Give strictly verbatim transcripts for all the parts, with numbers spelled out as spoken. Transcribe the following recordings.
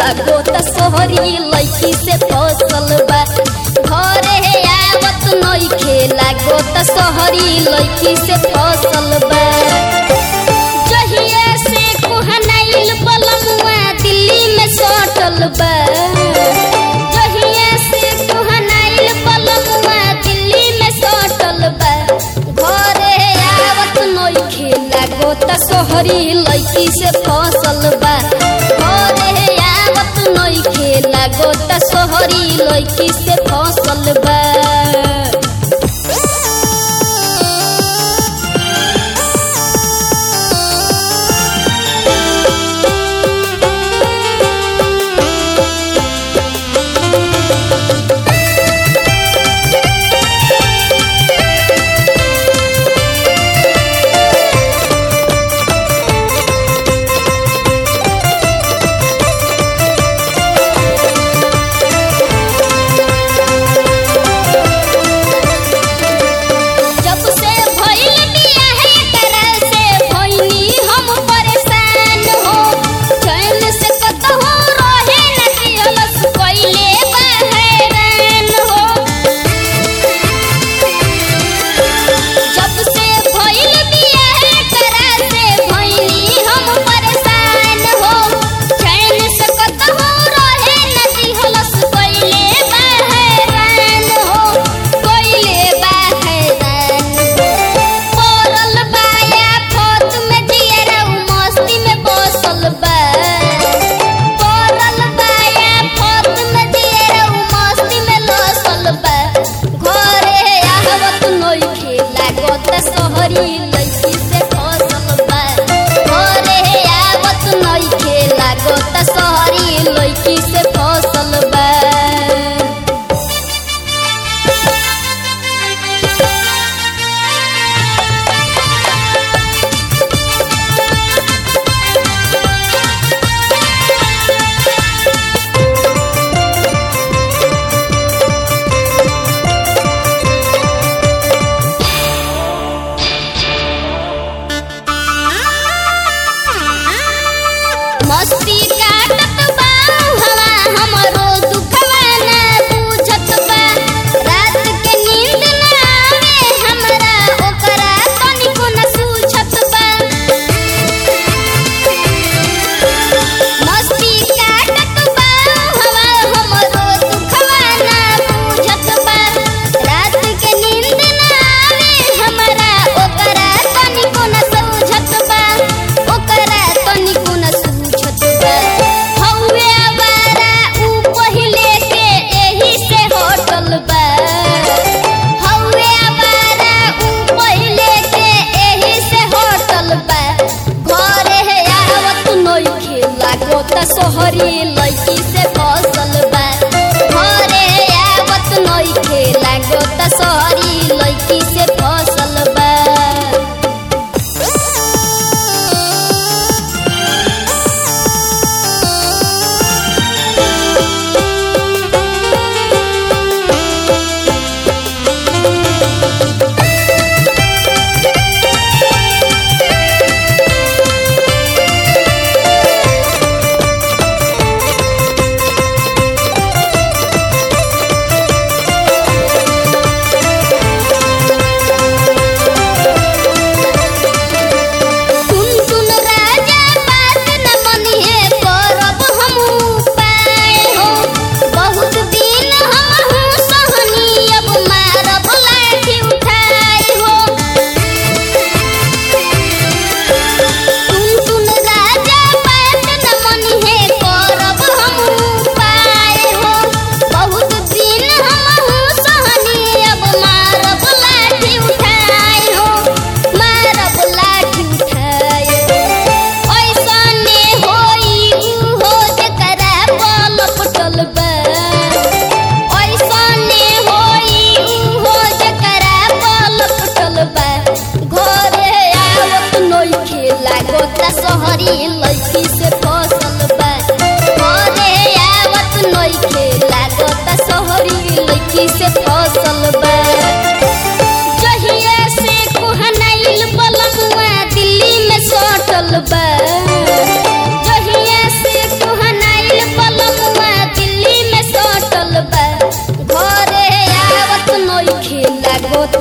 लागो त सोहरी लइकी से फसल बा घरे आवत नइखे लागो त सोहरी लइकी से फसल बा जहिया से कोहनाइल बलमुआ दिल्ली में सटल बा जहिया से कोहनाइल बलमुआ दिल्ली में सटल बा घरे आवत नइखे लागो त सोहरी लइकी से फसल बा घरे आवत नइखे लागो त सोहरी लइकी से फसल बा।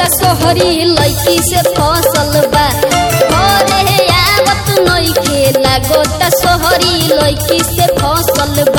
सोहरी लड़की से फसल बा घरे आवत नइखे लागत सोहरी लड़की से फसल